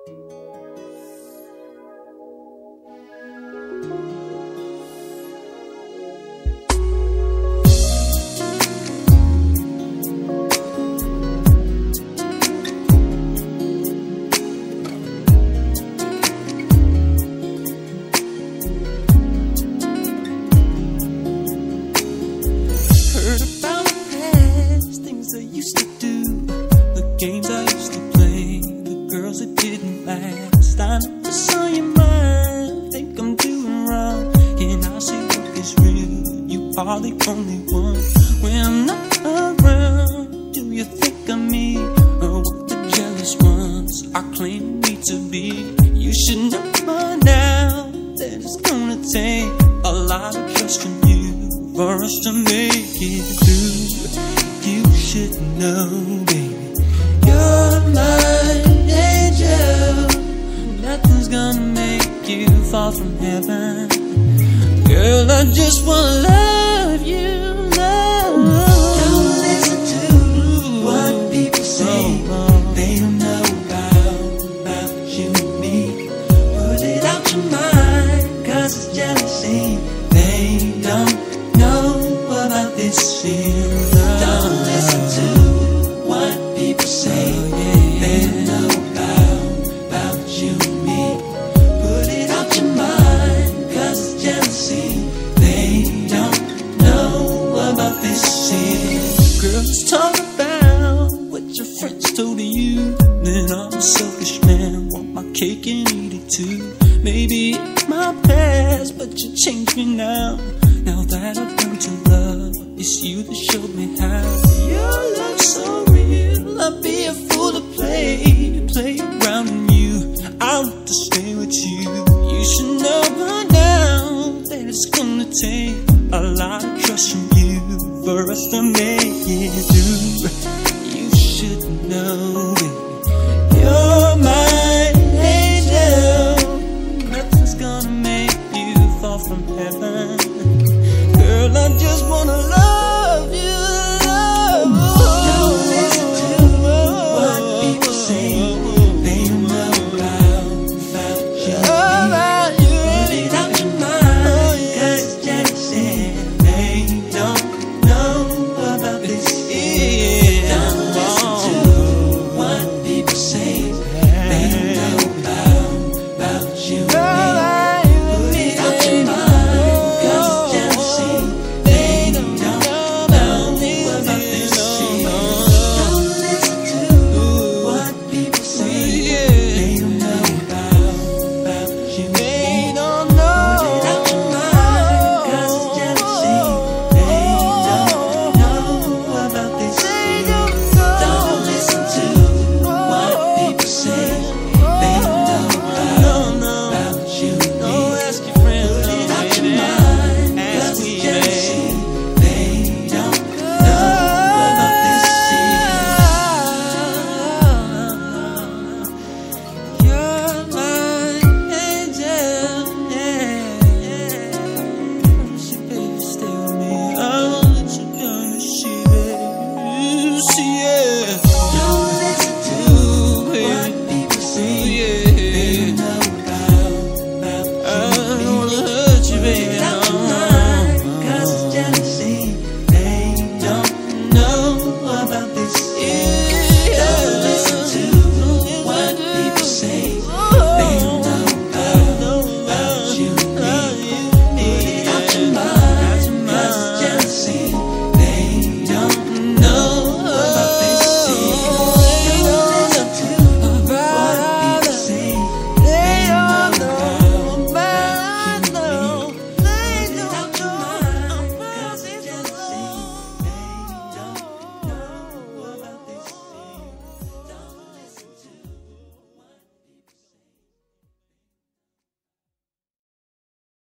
Games I used to play, the girls that didn't last. I never saw your mind, think I'm doing wrong. And I say what is real, you are the only one. When I'm not around, do you think of me? Or what the jealous ones are claiming me to be? You should know by now that it's gonna take a lot of trust from you for us to make it through. You should know, baby, you're my angel. Nothing's gonna make you fall from heaven. Girl, I just wanna love you, love. Don't listen to what people say. They don't know about you and me. Put it out your mind, cause it's jealousy. They don't know about this feeling. Don't listen to what people say. They don't know about you and me. Put it out your mind, cause it's jealousy. They don't know about this shit. Girls talk about what your friends told you. Then I'm a selfish man, want my cake and eat it too. Maybe it's my past, but you changed me now. Now that I've learned to love, it's you that showed me how. Your love's so real, I'd be a fool to play around in you. I want to stay with you. You should know by now that it's gonna take a lot of trust from you for us to make it through. You should know.